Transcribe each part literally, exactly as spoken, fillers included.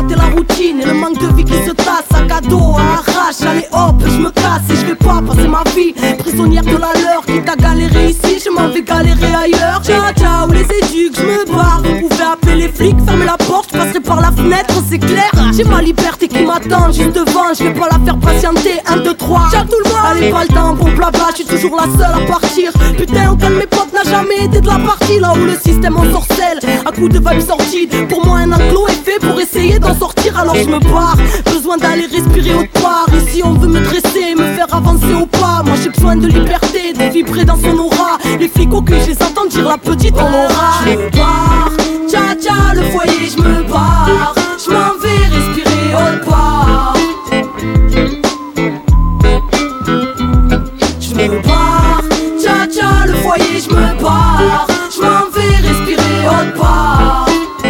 et la routine et le manque de vie qui se tasse. Sac à dos, à arrache, allez hop, je me casse et je vais pas passer ma vie prisonnière de la leur. Qui t'a galéré ici, je m'en vais galérer ailleurs. Ciao ciao les éduques, je me barre. Vous pouvez appeler les flics, fermez la porte, je passerai par la fenêtre, c'est clair. J'ai ma liberté qui m'attend juste devant, je vais pas la faire patienter. Un, deux, trois, ciao tout le monde. Allez pas le temps pour blabla, je suis toujours la seule à partir. Putain aucun de mes potes n'a jamais été de la partie. Là où le système ensorcelle, à coups de vibes sorties. Pour moi un enclos est fait pour essayer d'en sortir, alors je me barre. Besoin d'aller respirer autre part. Ici on veut me dresser, me faire avancer au pas. Moi j'ai besoin de liberté, de vibrer dans son aura. Les flics au cul, je les entends dire la petite on aura. Je me barre, tcha tcha le foyer, je me barre. Je m'en vais respirer autre part. Je me barre, tcha tcha le foyer, je me barre. Je m'en vais respirer autre part.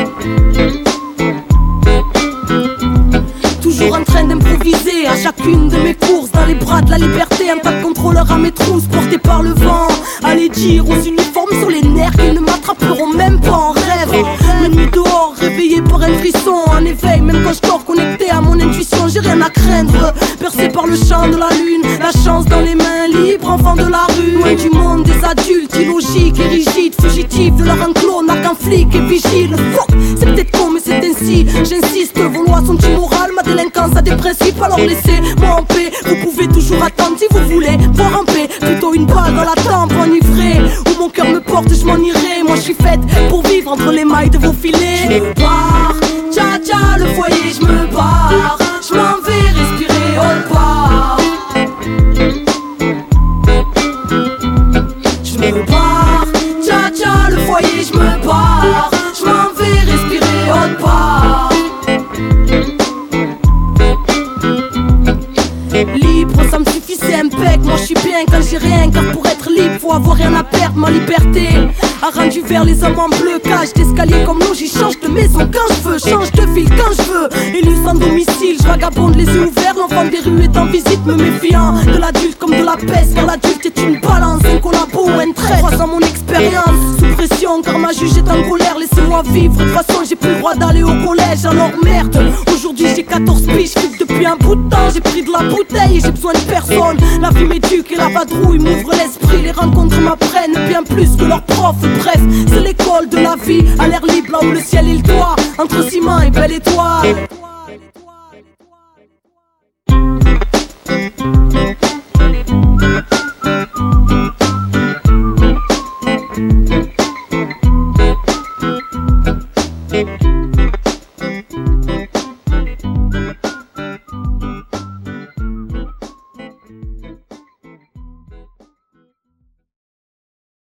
Toujours en train d'improviser à chacune de mes courses. Dans les bras de la liberté, un tas de contrôleurs à mes trousses portés par le vent. Allez dire aux uniformes sur les nerfs qu'ils ne m'attraperont même pas en rêve. La nuit dehors, réveillé par un frisson. En éveil, même quand je dors connecté à mon intuition, j'ai rien à craindre. Percé par le champ de la lune, la chance dans les mains libres, enfant de la rue. Loin du monde des adultes, illogiques et rigides, fugitifs de leur enclos, n'a qu'un flic et vigile. Fuck, c'est peut-être con mais c'est ainsi, j'insiste, vos lois sont immorales, ma délinquance a des principes, alors laissez-moi en paix. Vous pouvez toujours attendre si vous voulez voir en paix, plutôt une balle dans la tempe enivrée. Où mon cœur me porte, je m'en irai. Moi je suis faite pour vivre entre les mailles de vos filets. Je me barre, tcha tcha le foyer, je me barre. Je m'en vais respirer autre part. Je me barre, tcha tcha le foyer, je me barre. Je m'en vais respirer autre part. Libre, ça me suffit, c'est impec. Moi je suis bien quand j'ai rien, car pour être libre faut avoir rien à perdre. Ma liberté a rendu vert les hommes en bleu. Cage d'escalier comme l'eau, j'y change de maison quand je veux. Change de ville quand je veux. Élu sans domicile, je vagabonde les yeux ouverts. L'enfant des rues est en visite, me méfiant de l'adulte comme de la peste. Car l'adulte est une balance, un collabo ou un trait. Croisant mon expérience, sous pression car ma juge est en colère. Laissez-moi vivre, de toute façon j'ai plus le droit d'aller au collège. Alors merde, aujourd'hui j'ai quatorze piges, je fume depuis un bout de temps. J'ai pris de la bouteille et j'ai besoin de personne. La vie m'éduque et la vadrouille m'ouvre l'esprit. Les rencontres m'apprennent bien plus que leurs profs. Bref, c'est l'école de la vie, à l'air libre là où le ciel est le toit. Entre ciment et belle étoile.